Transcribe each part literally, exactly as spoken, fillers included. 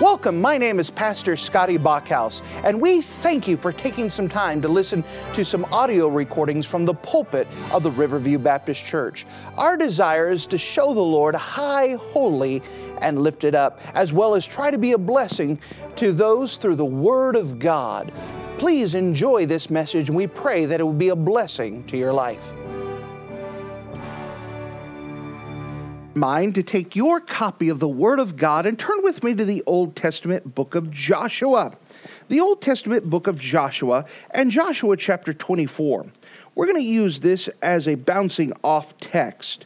Welcome, my name is Pastor Scotty Bachhaus, and we thank you for taking some time to listen to some audio recordings from the pulpit of the Riverview Baptist Church. Our desire is to show the Lord high, holy, and lifted up, as well as try to be a blessing to those through the Word of God. Please enjoy this message, and we pray that it will be a blessing to your life. Mind to take your copy of the Word of God and turn with me to the Old Testament book of Joshua. The Old Testament book of Joshua and Joshua chapter twenty-four. We're going to use this as a bouncing off text.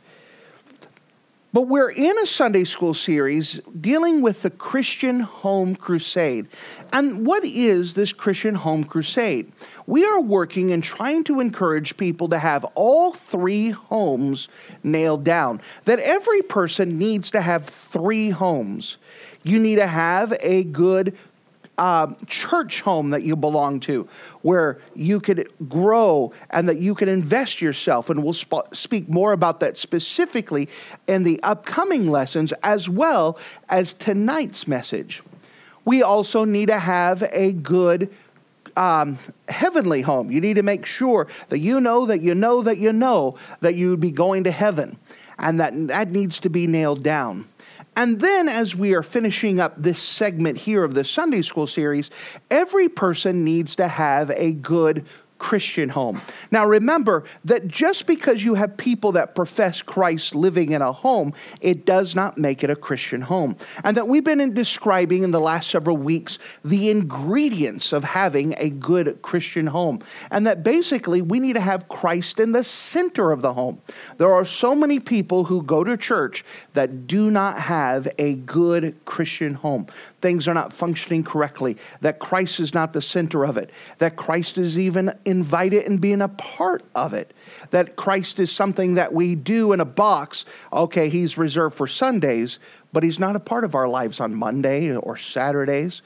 But we're in a Sunday school series dealing with the Christian Home Crusade. And what is this Christian Home Crusade? We are working and trying to encourage people to have all three homes nailed down. That every person needs to have three homes. You need to have a good Uh, church home that you belong to, where you could grow and that you can invest yourself. And we'll sp- speak more about that specifically in the upcoming lessons, as well as tonight's message. We also need to have a good um, heavenly home. You need to make sure that you know that you know that you know that you would be going to heaven, and that that needs to be nailed down. And then as we are finishing up this segment here of the Sunday School series, every person needs to have a good Christian home. Now remember that just because you have people that profess Christ living in a home, it does not make it a Christian home. And that we've been in describing in the last several weeks the ingredients of having a good Christian home. And that basically we need to have Christ in the center of the home. There are so many people who go to church that do not have a good Christian home. Things are not functioning correctly, that Christ is not the center of it, that Christ is even invited and being a part of it, that Christ is something that we do in a box. Okay, he's reserved for Sundays, but he's not a part of our lives on Monday or Saturdays.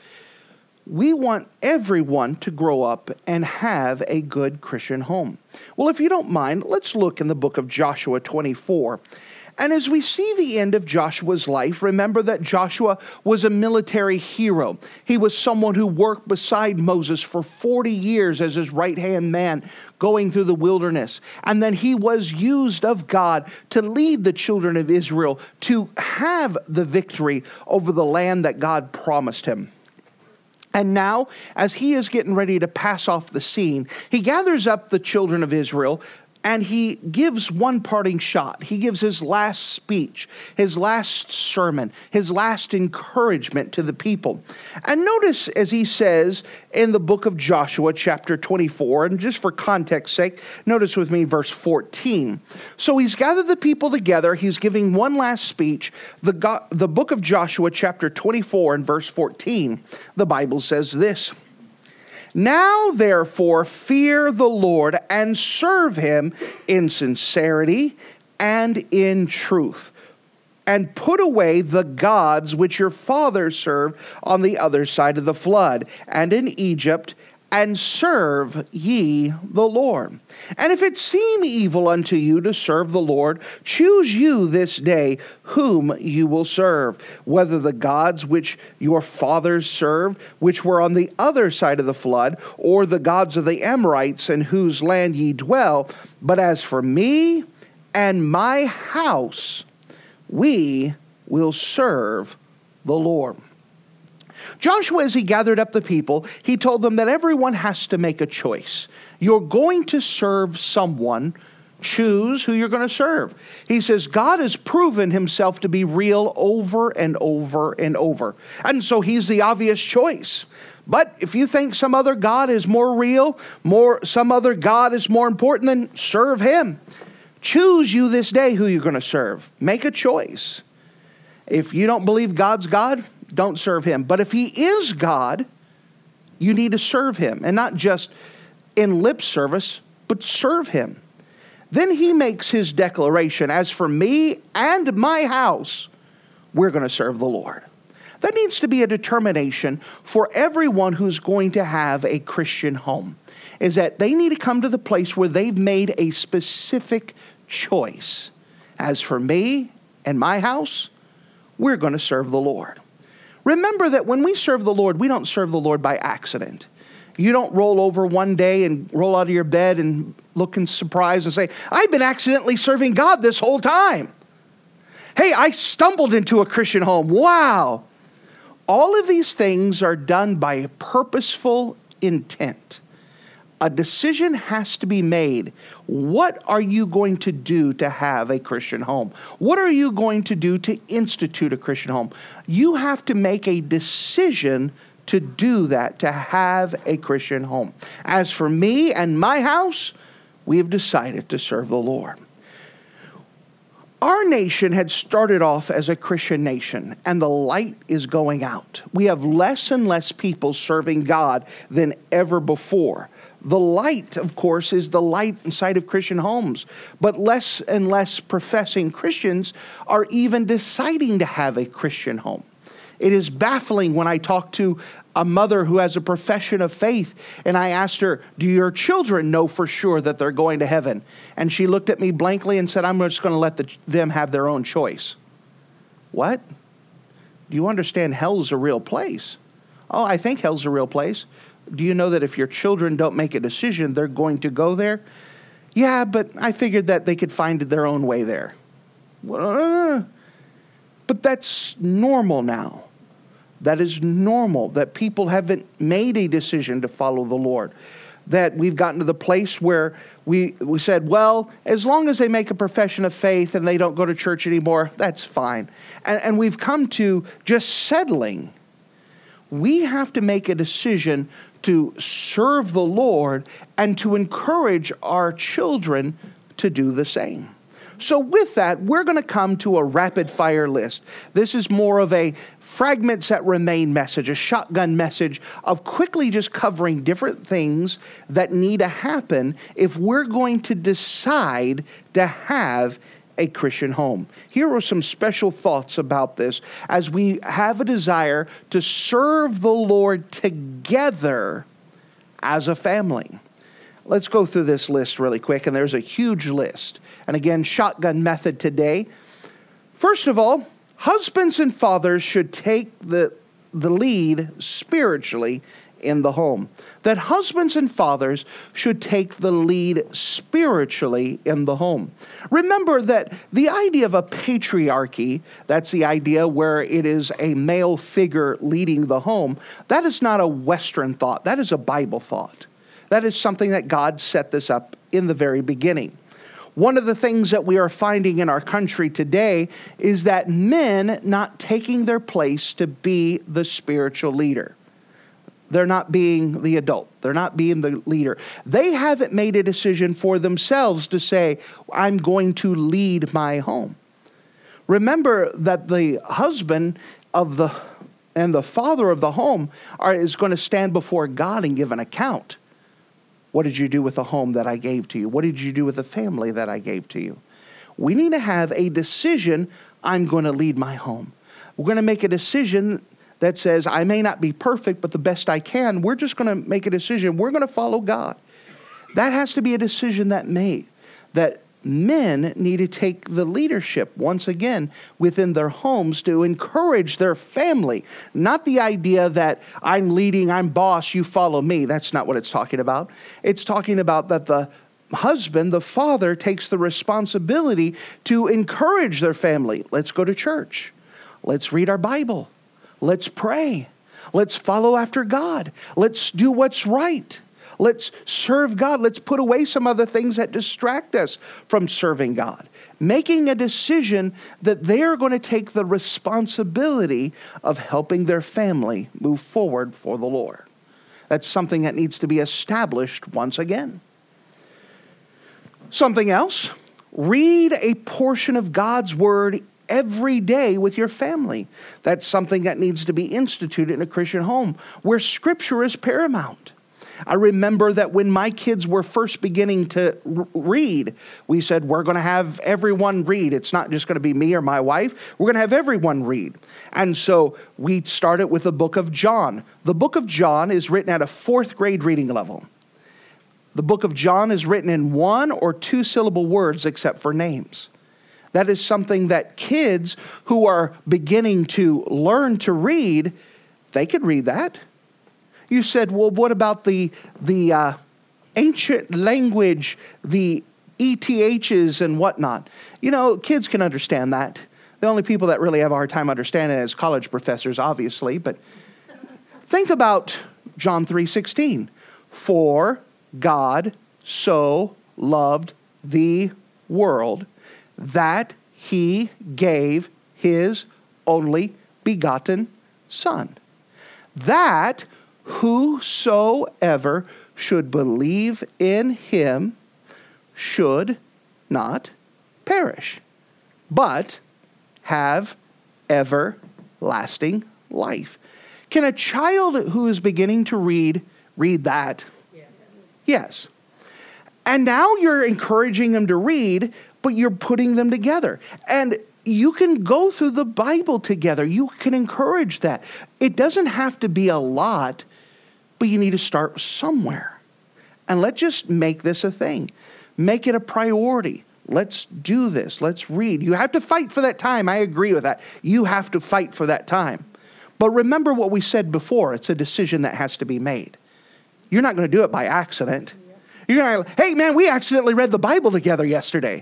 We want everyone to grow up and have a good Christian home. Well, if you don't mind, let's look in the book of Joshua twenty-four. And as we see the end of Joshua's life, remember that Joshua was a military hero. He was someone who worked beside Moses for forty years as his right-hand man going through the wilderness. And then he was used of God to lead the children of Israel to have the victory over the land that God promised him. And now, as he is getting ready to pass off the scene, he gathers up the children of Israel, and he gives one parting shot. He gives his last speech, his last sermon, his last encouragement to the people. And notice as he says in the book of Joshua, chapter twenty-four, and just for context sake, notice with me verse fourteen. So he's gathered the people together. He's giving one last speech. The, God, the book of Joshua, chapter twenty-four, and verse fourteen, the Bible says this: "Now, therefore, fear the Lord and serve him in sincerity and in truth, and put away the gods which your fathers served on the other side of the flood and in Egypt, and serve ye the Lord. And if it seem evil unto you to serve the Lord, choose you this day whom you will serve, whether the gods which your fathers served, which were on the other side of the flood, or the gods of the Amorites in whose land ye dwell. But as for me and my house, we will serve the Lord." Joshua, as he gathered up the people, he told them that everyone has to make a choice. You're going to serve someone. Choose who you're going to serve. He says God has proven himself to be real over and over and over. And so he's the obvious choice. But if you think some other God is more real, more some other God is more important, then serve him. Choose you this day who you're going to serve. Make a choice. If you don't believe God's God, don't serve him. But if he is God, you need to serve him. And not just in lip service, but serve him. Then he makes his declaration, "As for me and my house, we're going to serve the Lord." That needs to be a determination for everyone who's going to have a Christian home, is that they need to come to the place where they've made a specific choice. As for me and my house, we're going to serve the Lord. Remember that when we serve the Lord, we don't serve the Lord by accident. You don't roll over one day and roll out of your bed and look in surprise and say, I've been accidentally serving God this whole time. Hey, I stumbled into a Christian home. Wow. All of these things are done by a purposeful intent. A decision has to be made. What are you going to do to have a Christian home? What are you going to do to institute a Christian home? You have to make a decision to do that, to have a Christian home. As for me and my house, we have decided to serve the Lord. Our nation had started off as a Christian nation, and the light is going out. We have less and less people serving God than ever before. The light, of course, is the light inside of Christian homes, but less and less professing Christians are even deciding to have a Christian home. It is baffling when I talk to a mother who has a profession of faith, and I asked her, do your children know for sure that they're going to heaven? And she looked at me blankly and said, I'm just going to let the, them have their own choice. What? Do you understand hell's a real place? Oh, I think hell's a real place. Do you know that if your children don't make a decision, they're going to go there? Yeah, but I figured that they could find their own way there. Uh, but that's normal now. That is normal, that people haven't made a decision to follow the Lord. That we've gotten to the place where we, we said, well, as long as they make a profession of faith and they don't go to church anymore, that's fine. And, and we've come to just settling. We have to make a decision to serve the Lord and to encourage our children to do the same. So with that, we're going to come to a rapid fire list. This is more of a fragments that remain message, a shotgun message of quickly just covering different things that need to happen if we're going to decide to have a Christian home. Here are some special thoughts about this as we have a desire to serve the Lord together as a family. Let's go through this list really quick, and there's a huge list. And again, shotgun method today. First of all, husbands and fathers should take the, the lead spiritually in the home. That husbands and fathers should take the lead spiritually in the home. Remember that the idea of a patriarchy, that's the idea where it is a male figure leading the home, that is not a Western thought. That is a Bible thought. That is something that God set this up in the very beginning. One of the things that we are finding in our country today is that men not taking their place to be the spiritual leader. They're not being the adult. They're not being the leader. They haven't made a decision for themselves to say, I'm going to lead my home. Remember that the husband of the and the father of the home are, is going to stand before God and give an account. What did you do with the home that I gave to you? What did you do with the family that I gave to you? We need to have a decision, I'm going to lead my home. We're going to make a decision that says, I may not be perfect, but the best I can. We're just going to make a decision. We're going to follow God. That has to be a decision that made, that men need to take the leadership once again within their homes to encourage their family. Not the idea that I'm leading, I'm boss, you follow me. That's not what it's talking about. It's talking about that the husband, the father, takes the responsibility to encourage their family. Let's go to church. Let's read our Bible. Let's pray. Let's follow after God. Let's do what's right. Let's serve God. Let's put away some other things that distract us from serving God. Making a decision that they are going to take the responsibility of helping their family move forward for the Lord. That's something that needs to be established once again. Something else, read a portion of God's Word every day with your family. That's something that needs to be instituted in a Christian home where Scripture is paramount. I remember that when my kids were first beginning to r- read, we said, we're going to have everyone read. It's not just going to be me or my wife. We're going to have everyone read. And so we started with the book of John. The book of John is written at a fourth grade reading level. The book of John is written in one or two syllable words except for names. That is something that kids who are beginning to learn to read, they could read that. You said, well, what about the the uh, ancient language, the E T Hs and whatnot? You know, kids can understand that. The only people that really have a hard time understanding it is college professors, obviously. But think about John three sixteen. For God so loved the world that he gave his only begotten Son, that whosoever should believe in him should not perish, but have everlasting life. Can a child who is beginning to read, read that? Yes. Yes. And now you're encouraging them to read, but you're putting them together. And you can go through the Bible together. You can encourage that. It doesn't have to be a lot, but you need to start somewhere. And let's just make this a thing. Make it a priority. Let's do this. Let's read. You have to fight for that time. I agree with that. You have to fight for that time. But remember what we said before. It's a decision that has to be made. You're not going to do it by accident. You're going to, hey man, we accidentally read the Bible together yesterday.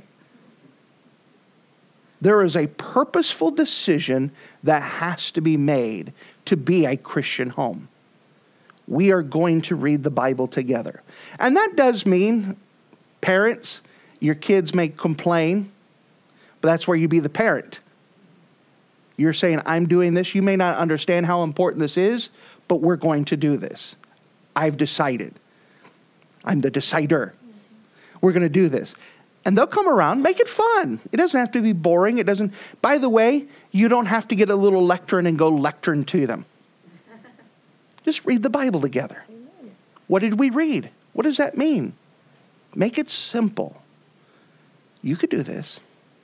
There is a purposeful decision that has to be made to be a Christian home. We are going to read the Bible together. And that does mean, parents, your kids may complain, but that's where you be the parent. You're saying, I'm doing this. You may not understand how important this is, but we're going to do this. I've decided. I'm the decider. We're going to do this. And they'll come around, make it fun. It doesn't have to be boring. It doesn't. By the way, you don't have to get a little lectern and go lectern to them. Just read the Bible together. Amen. What did we read? What does that mean? Make it simple. You could do this.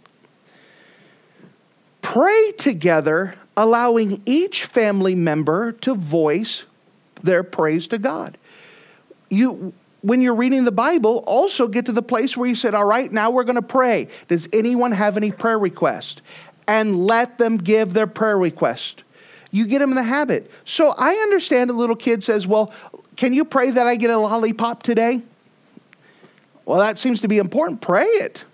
Pray together, allowing each family member to voice their praise to God. You, when you're reading the Bible, also get to the place where you said, all right, now we're going to pray. Does anyone have any prayer request? And let them give their prayer request. You get them in the habit. So I understand a little kid says, well, can you pray that I get a lollipop today? Well, that seems to be important. Pray it.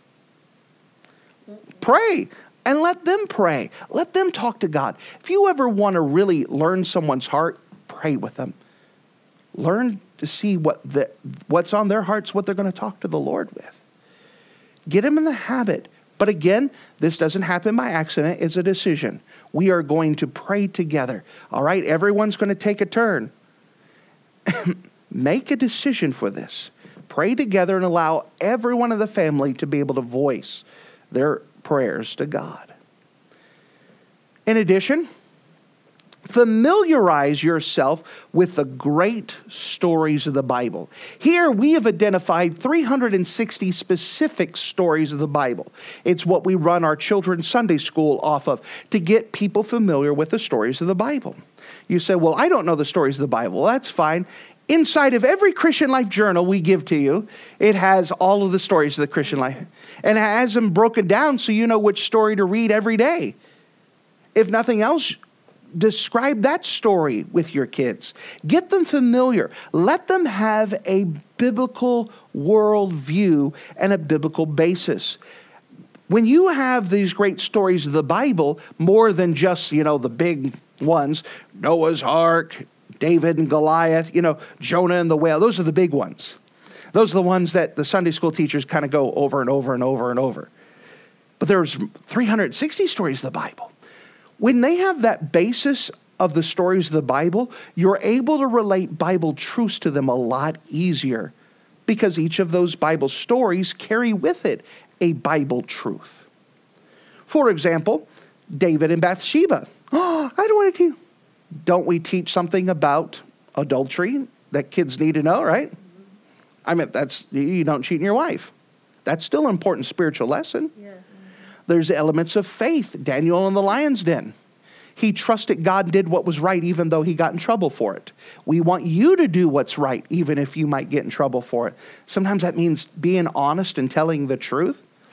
Pray. And let them pray. Let them talk to God. If you ever want to really learn someone's heart, pray with them. Learn to see what the, what's on their hearts, what they're going to talk to the Lord with. Get them in the habit. But again, this doesn't happen by accident. It's a decision. We are going to pray together. All right, everyone's going to take a turn. Make a decision for this. Pray together and allow everyone in the family to be able to voice their prayers to God. In addition, familiarize yourself with the great stories of the Bible. Here we have identified three hundred sixty specific stories of the Bible. It's what we run our children's Sunday school off of to get people familiar with the stories of the Bible. You say, well, I don't know the stories of the Bible. Well, that's fine. Inside of every Christian Life journal we give to you, it has all of the stories of the Christian life. And it has them broken down so you know which story to read every day. If nothing else, describe that story with your kids. Get them familiar. Let them have a biblical worldview and a biblical basis. When you have these great stories of the Bible, more than just, you know, the big ones, Noah's Ark, David and Goliath, you know, Jonah and the whale, those are the big ones. Those are the ones that the Sunday school teachers kind of go over and over and over and over. But there's three hundred sixty stories of the Bible. When they have that basis of the stories of the Bible, you're able to relate Bible truths to them a lot easier because each of those Bible stories carry with it a Bible truth. For example, David and Bathsheba. Oh, I don't want to. Don't we teach something about adultery that kids need to know, right? I mean, that's, you don't cheat on your wife. That's still an important spiritual lesson. Yes. There's elements of faith. Daniel in the lion's den. He trusted God and did what was right even though he got in trouble for it. We want you to do what's right even if you might get in trouble for it. Sometimes that means being honest and telling the truth.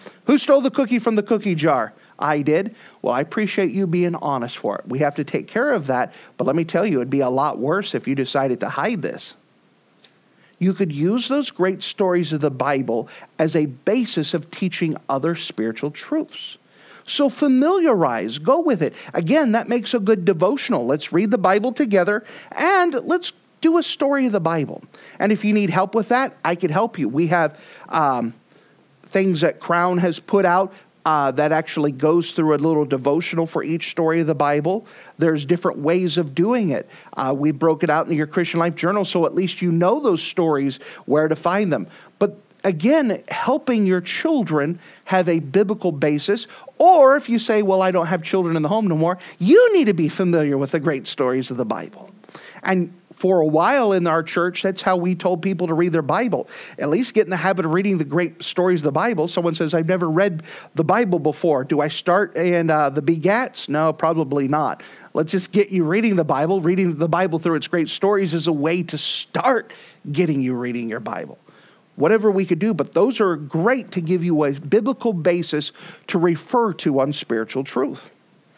Who stole the cookie from the cookie jar? I did. Well, I appreciate you being honest for it. We have to take care of that. But let me tell you, it'd be a lot worse if you decided to hide this. You could use those great stories of the Bible as a basis of teaching other spiritual truths. So familiarize, go with it. Again, that makes a good devotional. Let's read the Bible together and let's do a story of the Bible. And if you need help with that, I could help you. We have um, things that Crown has put out uh, that actually goes through a little devotional for each story of the Bible. There's different ways of doing it. Uh, we broke it out in your Christian Life Journal, so at least you know those stories, where to find them. But again, helping your children have a biblical basis. Or if you say, well, I don't have children in the home no more, you need to be familiar with the great stories of the Bible. And for a while in our church, that's how we told people to read their Bible. At least get in the habit of reading the great stories of the Bible. Someone says, I've never read the Bible before. Do I start in uh, the begats? No, probably not. Let's just get you reading the Bible. Reading the Bible through its great stories is a way to start getting you reading your Bible. Whatever we could do, but those are great to give you a biblical basis to refer to on spiritual truth.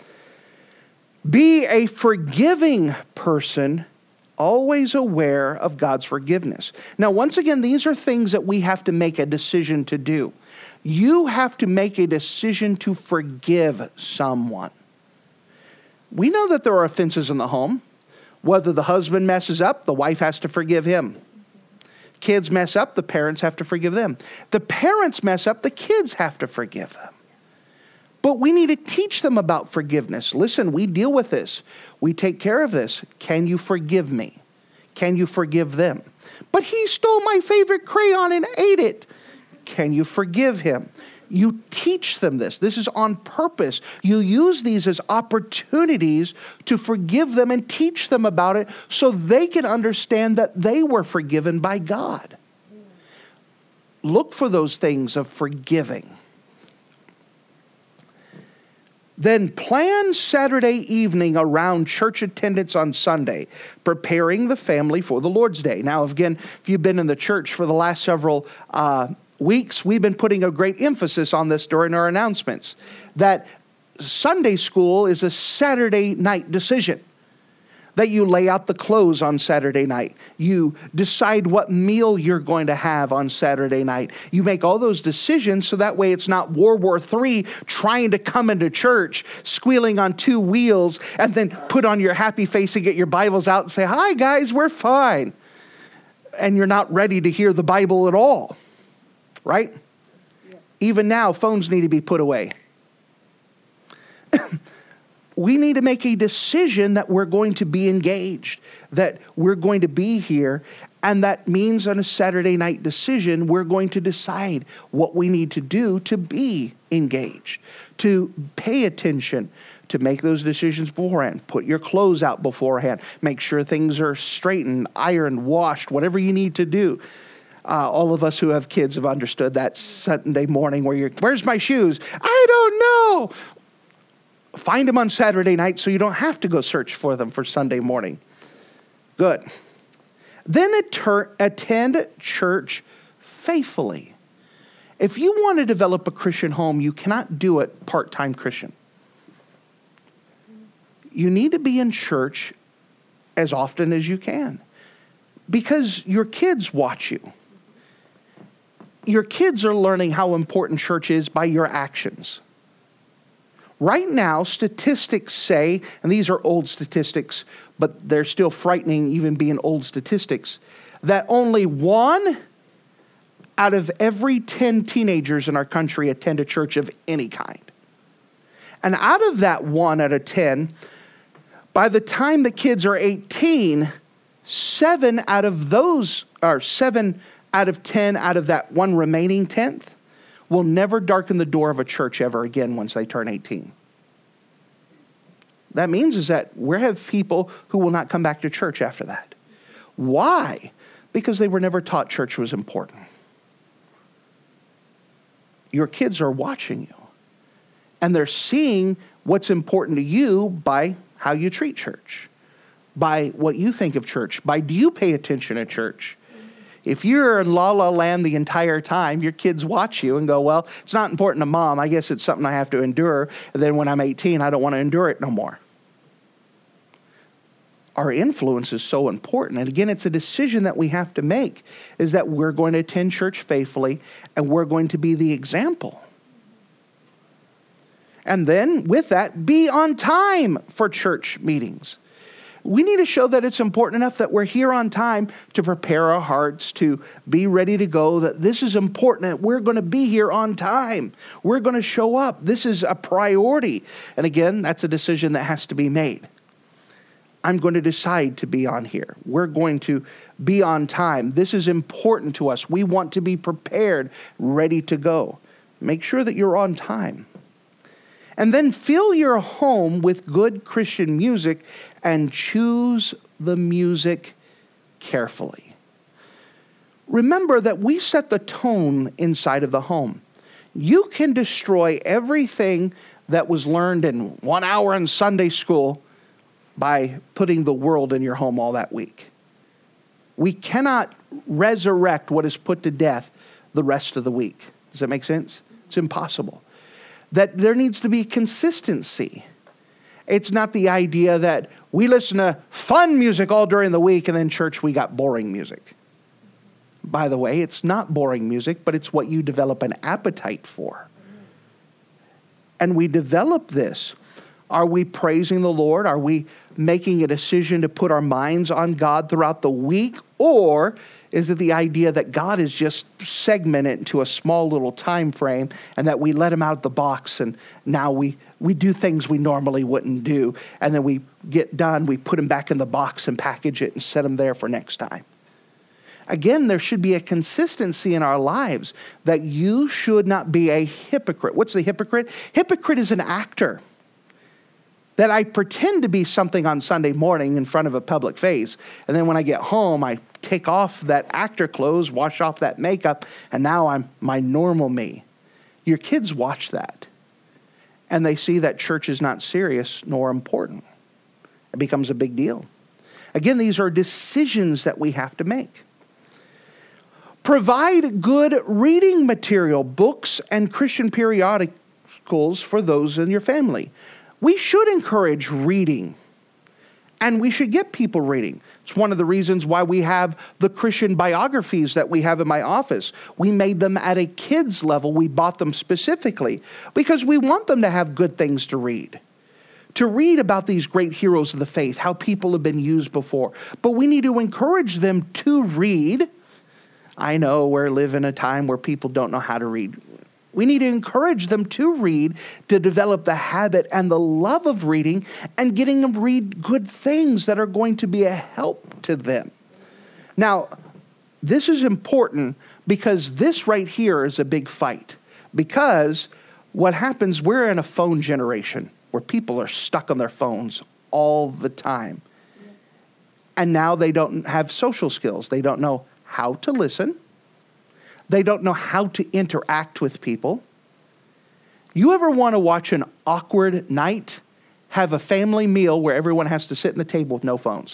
Be a forgiving person, always aware of God's forgiveness. Now, once again, these are things that we have to make a decision to do. You have to make a decision to forgive someone. We know that there are offenses in the home. Whether the husband messes up, the wife has to forgive him. Kids mess up, the parents have to forgive them. The parents mess up, the kids have to forgive them. But we need to teach them about forgiveness. Listen, we deal with this. We take care of this. Can you forgive me? Can you forgive them? But he stole my favorite crayon and ate it. Can you forgive him? You teach them this. This is on purpose. You use these as opportunities to forgive them and teach them about it so they can understand that they were forgiven by God. Look for those things of forgiving. Then plan Saturday evening around church attendance on Sunday, preparing the family for the Lord's Day. Now, again, if you've been in the church for the last several uh, weeks, we've been putting a great emphasis on this during our announcements, that Sunday school is a Saturday night decision. That you lay out the clothes on Saturday night. You decide what meal you're going to have on Saturday night. You make all those decisions so that way it's not World War Three trying to come into church, squealing on two wheels, and then put on your happy face and get your Bibles out and say, hi guys, we're fine. And you're not ready to hear the Bible at all. Right? Yes. Even now, phones need to be put away. We need to make a decision that we're going to be engaged, that we're going to be here, and that means on a Saturday night decision, we're going to decide what we need to do to be engaged, to pay attention, to make those decisions beforehand. Put your clothes out beforehand. Make sure things are straightened, ironed, washed, whatever you need to do. Uh, all of us who have kids have understood that Sunday morning where you're, where's my shoes? I don't know. Find them on Saturday night so you don't have to go search for them for Sunday morning. Good. Then atter- attend church faithfully. If you want to develop a Christian home, you cannot do it part-time Christian. You need to be in church as often as you can because your kids watch you. Your kids are learning how important church is by your actions. Right now, statistics say, and these are old statistics, but they're still frightening even being old statistics, that only one out of every ten teenagers in our country attend a church of any kind. And out of that one out of ten, by the time the kids are eighteen, seven out of those, or seven out of ten out of that one remaining tenth, will never darken the door of a church ever again once they turn eighteen. That means is that we have people who will not come back to church after that. Why? Because they were never taught church was important. Your kids are watching you. And they're seeing what's important to you by how you treat church. By what you think of church. By do you pay attention at church? If you're in la la land the entire time, your kids watch you and go, well, it's not important to mom. I guess it's something I have to endure. And then when I'm eighteen, I don't want to endure it no more. Our influence is so important. And again, it's a decision that we have to make, is that we're going to attend church faithfully and we're going to be the example. And then with that, be on time for church meetings. We need to show that it's important enough that we're here on time to prepare our hearts, to be ready to go, that this is important, that we're going to be here on time. We're going to show up. This is a priority. And again, that's a decision that has to be made. I'm going to decide to be on here. We're going to be on time. This is important to us. We want to be prepared, ready to go. Make sure that you're on time. And then fill your home with good Christian music and choose the music carefully. Remember that we set the tone inside of the home. You can destroy everything that was learned in one hour in Sunday school by putting the world in your home all that week. We cannot resurrect what is put to death the rest of the week. Does that make sense? It's impossible. That there needs to be consistency. It's not the idea that we listen to fun music all during the week and then church we got boring music. By the way, it's not boring music, but it's what you develop an appetite for. And we develop this. Are we praising the Lord? Are we making a decision to put our minds on God throughout the week? Or is it the idea that God is just segmented into a small little time frame and that we let him out of the box and now we, we do things we normally wouldn't do. And then we get done, we put him back in the box and package it and set him there for next time. Again, there should be a consistency in our lives that you should not be a hypocrite. What's the hypocrite? Hypocrite is an actor. That I pretend to be something on Sunday morning in front of a public face. And then when I get home, I take off that actor clothes, wash off that makeup, and now I'm my normal me. Your kids watch that. And they see that church is not serious nor important. It becomes a big deal. Again, these are decisions that we have to make. Provide good reading material, books and Christian periodicals for those in your family. We should encourage reading, and we should get people reading. It's one of the reasons why we have the Christian biographies that we have in my office. We made them at a kid's level. We bought them specifically because we want them to have good things to read. To read about these great heroes of the faith, how people have been used before. But we need to encourage them to read. I know we live in a time where people don't know how to read. We need to encourage them to read, to develop the habit and the love of reading and getting them to read good things that are going to be a help to them. Now, this is important because this right here is a big fight. Because what happens, we're in a phone generation where people are stuck on their phones all the time. And now they don't have social skills. They don't know how to listen. They don't know how to interact with people. You ever want to watch an awkward night? Have a family meal where everyone has to sit in the table with no phones.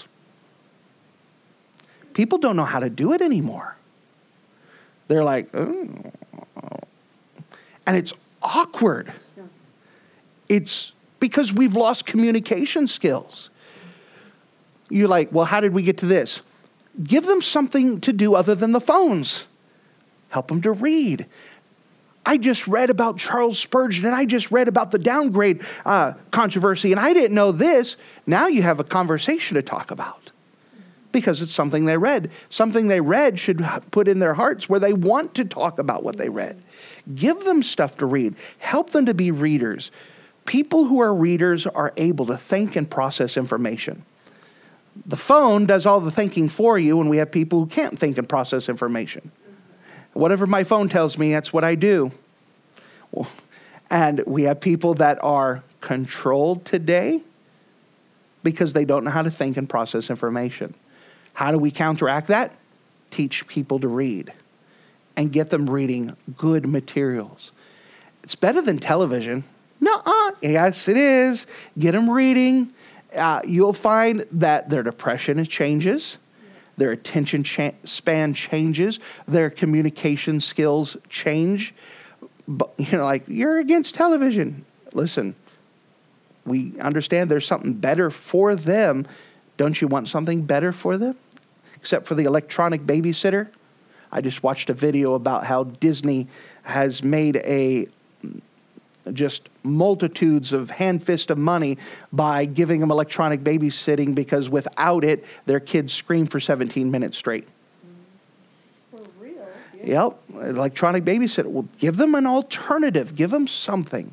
People don't know how to do it anymore. They're like, oh. And it's awkward. Yeah. It's because we've lost communication skills. You're like, well, how did we get to this? Give them something to do other than the phones. Help them to read. I just read about Charles Spurgeon, and I just read about the downgrade uh, controversy, and I didn't know this. Now you have a conversation to talk about because it's something they read. Something they read should put in their hearts where they want to talk about what they read. Give them stuff to read. Help them to be readers. People who are readers are able to think and process information. The phone does all the thinking for you, and we have people who can't think and process information. Whatever my phone tells me, that's what I do. Well, and we have people that are controlled today because they don't know how to think and process information. How do we counteract that? Teach people to read and get them reading good materials. It's better than television. Nuh-uh. Yes, it is. Get them reading. Uh, you'll find that their depression changes. their attention cha- span changes, their communication skills change. But, you know, like, you're against television. Listen, we understand there's something better for them. Don't you want something better for them? Except for the electronic babysitter. I just watched a video about how Disney has made a just multitudes of hand fist of money by giving them electronic babysitting, because without it, their kids scream for seventeen minutes straight. For real? Yeah. Yep, electronic babysitter. Well, give them an alternative. Give them something.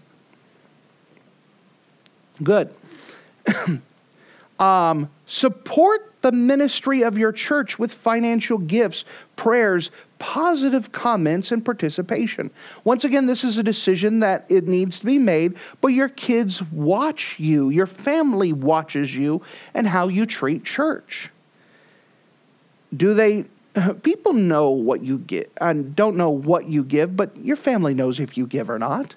Good. um, support the ministry of your church with financial gifts, prayers, positive comments, and participation. Once again, this is a decision that it needs to be made, but your kids watch you, your family watches you, and how you treat church. Do they, people know what you get, and don't know what you give, but your family knows if you give or not.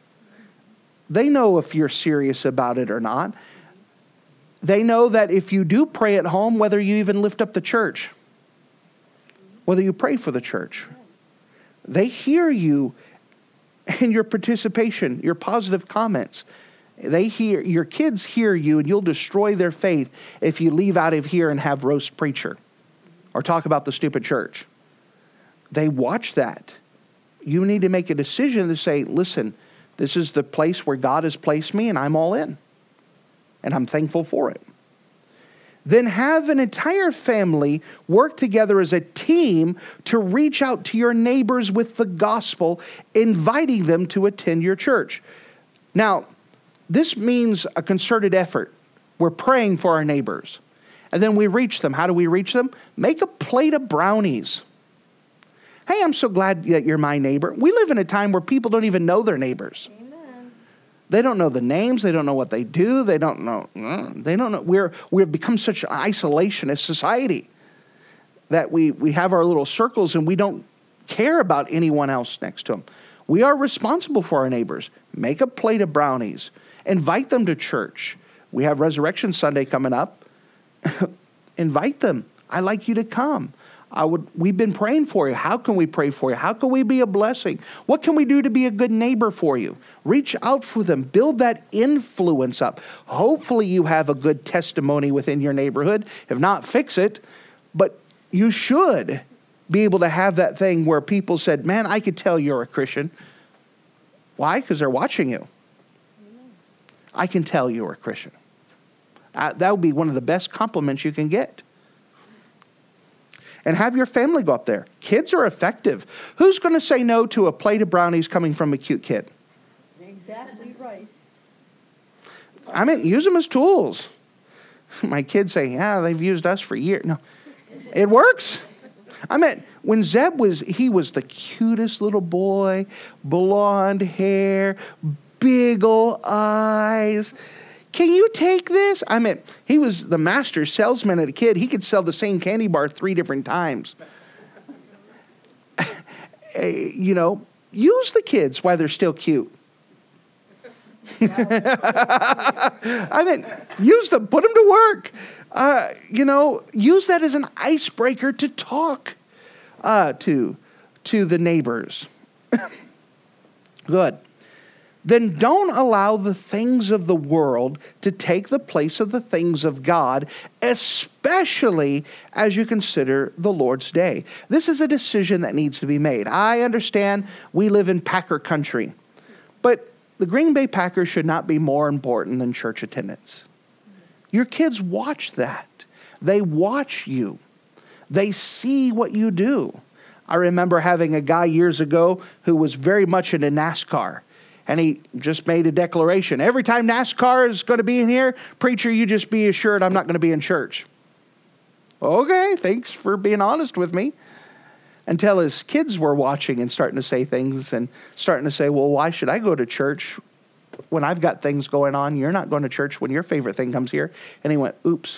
They know if you're serious about it or not. They know that if you do pray at home, whether you even lift up the church, whether you pray for the church, they hear you and your participation, your positive comments. They hear, your kids hear you, and you'll destroy their faith if you leave out of here and have roast preacher or talk about the stupid church. They watch that. You need to make a decision to say, listen, this is the place where God has placed me, and I'm all in. And I'm thankful for it. Then have an entire family work together as a team to reach out to your neighbors with the gospel, inviting them to attend your church. Now, this means a concerted effort. We're praying for our neighbors. And then we reach them. How do we reach them? Make a plate of brownies. Hey, I'm so glad that you're my neighbor. We live in a time where people don't even know their neighbors. They don't know the names. They don't know what they do. They don't know. They don't know. We're we've become such an isolationist society that we we have our little circles and we don't care about anyone else next to them. We are responsible for our neighbors. Make a plate of brownies. Invite them to church. We have Resurrection Sunday coming up. Invite them. I'd like you to come. I would. We've been praying for you. How can we pray for you? How can we be a blessing? What can we do to be a good neighbor for you? Reach out for them. Build that influence up. Hopefully you have a good testimony within your neighborhood. If not, fix it. But you should be able to have that thing where people said, man, I could tell you're a Christian. Why? Because they're watching you. I can tell you're a Christian. Uh, that would be one of the best compliments you can get. And have your family go up there. Kids are effective. Who's going to say no to a plate of brownies coming from a cute kid? Exactly right. I mean, use them as tools. My kids say, yeah, they've used us for years. No, it works. I mean, when Zeb was, he was the cutest little boy, blonde hair, big old eyes. Can you take this? I mean, he was the master salesman as a kid. He could sell the same candy bar three different times. You know, use the kids while they're still cute. I mean, use them, put them to work. Uh, you know, use that as an icebreaker to talk uh, to, to the neighbors. Good. Then don't allow the things of the world to take the place of the things of God, especially as you consider the Lord's Day. This is a decision that needs to be made. I understand we live in Packer country, but the Green Bay Packers should not be more important than church attendance. Your kids watch that. They watch you. They see what you do. I remember having a guy years ago who was very much into NASCAR. And he just made a declaration. Every time NASCAR is going to be in here, preacher, you just be assured I'm not going to be in church. Okay, thanks for being honest with me. Until his kids were watching and starting to say things and starting to say, well, why should I go to church when I've got things going on? You're not going to church when your favorite thing comes here. And he went, oops.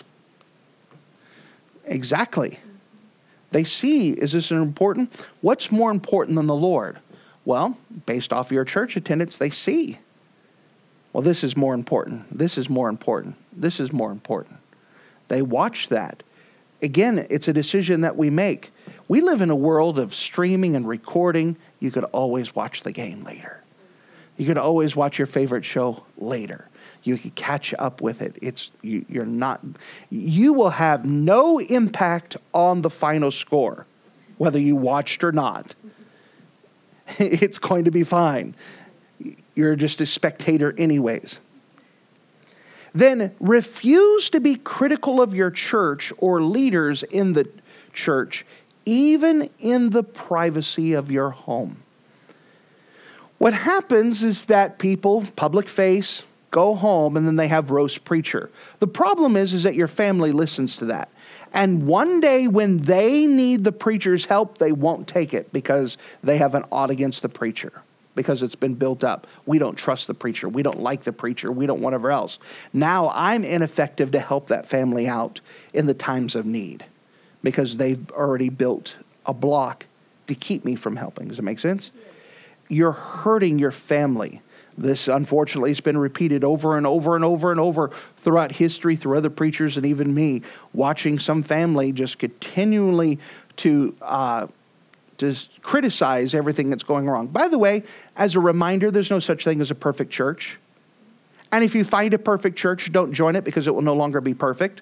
Exactly. They see, is this important? What's more important than the Lord? Well, based off your church attendance, they see. Well, this is more important. This is more important. This is more important. They watch that. Again, it's a decision that we make. We live in a world of streaming and recording. You could always watch the game later. You could always watch your favorite show later. You could catch up with it. It's you, you're not. You will have no impact on the final score, whether you watched or not. It's going to be fine. You're just a spectator anyways. Then refuse to be critical of your church or leaders in the church, even in the privacy of your home. What happens is that people, public face, go home and then they have roast preacher. The problem is, is that your family listens to that. And one day when they need the preacher's help, they won't take it because they have an ought against the preacher. Because it's been built up. We don't trust the preacher. We don't like the preacher. We don't whatever else. Now I'm ineffective to help that family out in the times of need because they've already built a block to keep me from helping. Does it make sense? Yeah. You're hurting your family. This, unfortunately, has been repeated over and over and over and over throughout history, through other preachers and even me, watching some family just continually to uh, to criticize everything that's going wrong. By the way, as a reminder, there's no such thing as a perfect church. And if you find a perfect church, don't join it because it will no longer be perfect.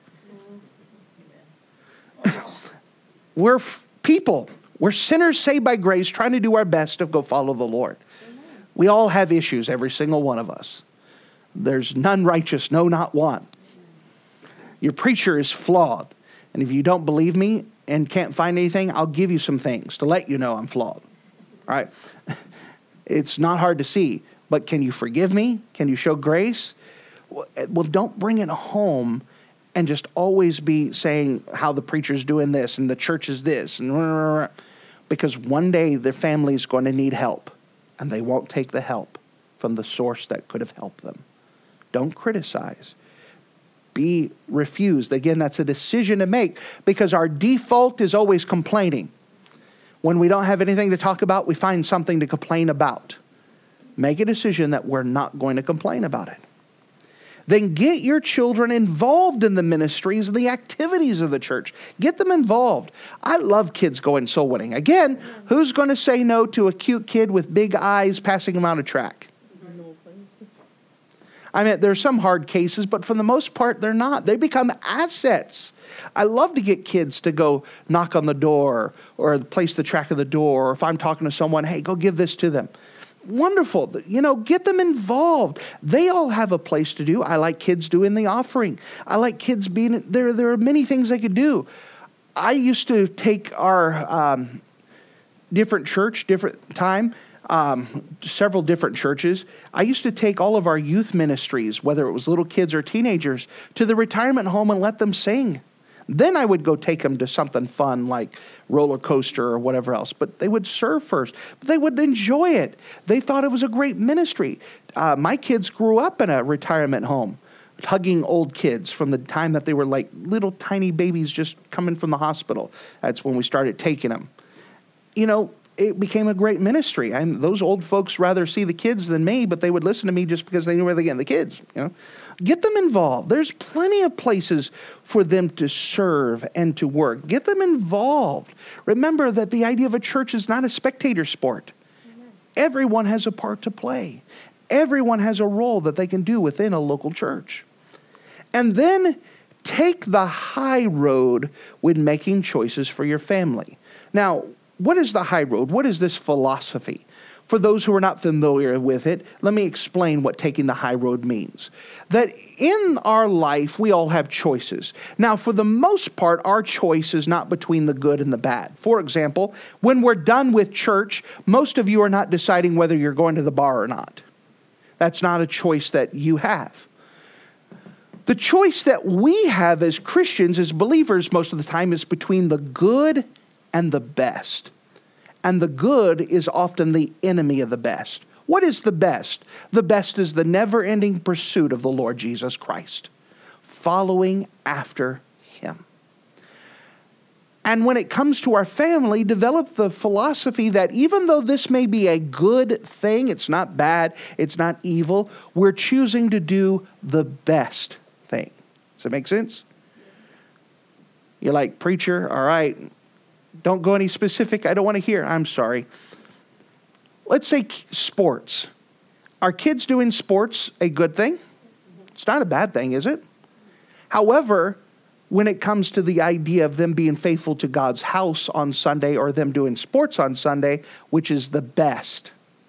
We're f- people. We're sinners saved by grace, trying to do our best to go follow the Lord. Amen. We all have issues, every single one of us. There's none righteous, no, not one. Your preacher is flawed. And if you don't believe me and can't find anything, I'll give you some things to let you know I'm flawed. All right? It's not hard to see. But can you forgive me? Can you show grace? Well, don't bring it home and just always be saying how the preacher's doing this and the church is this. And because one day their family is going to need help. And they won't take the help from the source that could have helped them. Don't criticize. Be refused. Again, that's a decision to make because our default is always complaining. When we don't have anything to talk about, we find something to complain about. Make a decision that we're not going to complain about it. Then get your children involved in the ministries and the activities of the church. Get them involved. I love kids going soul winning. Again, who's going to say no to a cute kid with big eyes passing them out a track? I mean, there's some hard cases, but for the most part, they're not. They become assets. I love to get kids to go knock on the door or place the track of the door. Or if I'm talking to someone, hey, go give this to them. Wonderful. You know, get them involved. They all have a place to do. I like kids doing the offering. I like kids being, there, there are many things they could do. I used to take our um, different church, different time, Um, several different churches. I used to take all of our youth ministries, whether it was little kids or teenagers, to the retirement home and let them sing. Then I would go take them to something fun like roller coaster or whatever else. But they would serve first. But they would enjoy it. They thought it was a great ministry. Uh, my kids grew up in a retirement home, hugging old kids from the time that they were like little tiny babies just coming from the hospital. That's when we started taking them. You know, it became a great ministry. And those old folks rather see the kids than me, but they would listen to me just because they knew where they're getting the kids. You know, get them involved. There's plenty of places for them to serve and to work. Get them involved. Remember that the idea of a church is not a spectator sport. Amen. Everyone has a part to play. Everyone has a role that they can do within a local church. And then take the high road when making choices for your family. Now, what is the high road? What is this philosophy? For those who are not familiar with it, let me explain what taking the high road means. That in our life, we all have choices. Now, for the most part, our choice is not between the good and the bad. For example, when we're done with church, most of you are not deciding whether you're going to the bar or not. That's not a choice that you have. The choice that we have as Christians, as believers, most of the time is between the good and the best. And the good is often the enemy of the best. What is the best? The best is the never-ending pursuit of the Lord Jesus Christ, following after Him. And when it comes to our family, develop the philosophy that even though this may be a good thing, it's not bad, it's not evil, we're choosing to do the best thing. Does that make sense? You're like, preacher, all right, don't go any specific. I don't want to hear. I'm sorry. Let's say sports. Are kids doing sports a good thing? It's not a bad thing, is it? However, when it comes to the idea of them being faithful to God's house on Sunday or them doing sports on Sunday, which is the best?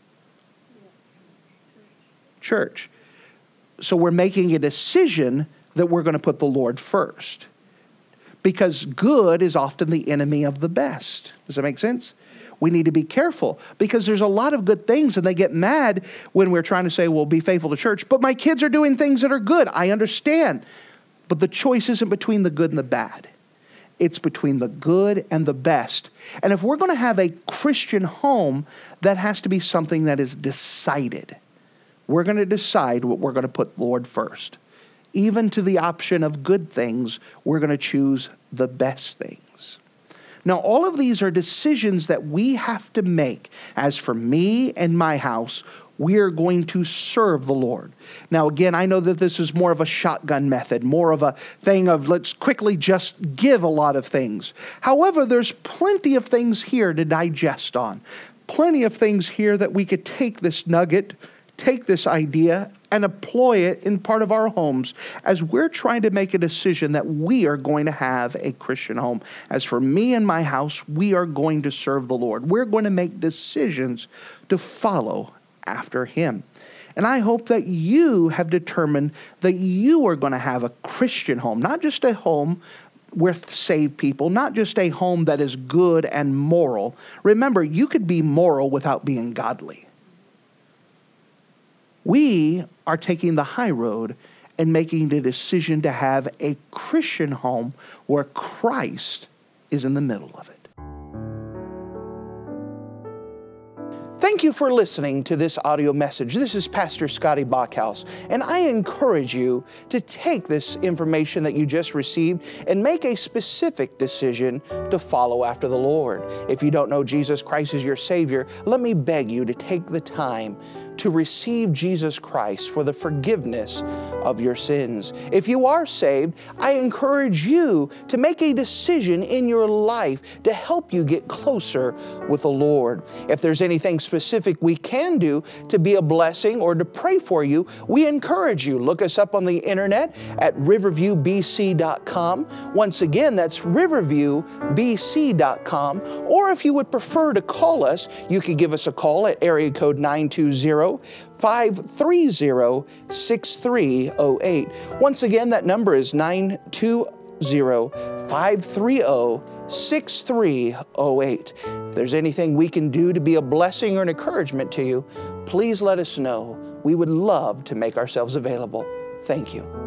Church. So we're making a decision that we're going to put the Lord first. Because good is often the enemy of the best. Does that make sense? We need to be careful because there's a lot of good things and they get mad when we're trying to say, well, be faithful to church. But my kids are doing things that are good. I understand. But the choice isn't between the good and the bad. It's between the good and the best. And if we're going to have a Christian home, that has to be something that is decided. We're going to decide what we're going to put Lord first. Even to the option of good things, we're going to choose the best things. Now, all of these are decisions that we have to make. As for me and my house, we are going to serve the Lord. Now, again, I know that this is more of a shotgun method, more of a thing of let's quickly just give a lot of things. However, there's plenty of things here to digest on. Plenty of things here that we could take this nugget, take this idea, and employ it in part of our homes as we're trying to make a decision that we are going to have a Christian home. As for me and my house, we are going to serve the Lord. We're going to make decisions to follow after Him. And I hope that you have determined that you are going to have a Christian home, not just a home with saved people, not just a home that is good and moral. Remember, you could be moral without being godly. We are taking the high road and making the decision to have a Christian home where Christ is in the middle of it. Thank you for listening to this audio message. This is Pastor Scotty Bachhaus, and I encourage you to take this information that you just received and make a specific decision to follow after the Lord. If you don't know Jesus Christ as your Savior, let me beg you to take the time to receive Jesus Christ for the forgiveness of your sins. If you are saved, I encourage you to make a decision in your life to help you get closer with the Lord. If there's anything specific we can do to be a blessing or to pray for you, we encourage you. Look us up on the internet at riverview b c dot com. Once again, that's riverview b c dot com. Or if you would prefer to call us, you could give us a call at area code nine two zero, five three zero, six three zero eight. Once again, that number is nine two zero, five three zero, six three zero eight. If there's anything we can do to be a blessing or an encouragement to you, please let us know. We would love to make ourselves available. Thank you.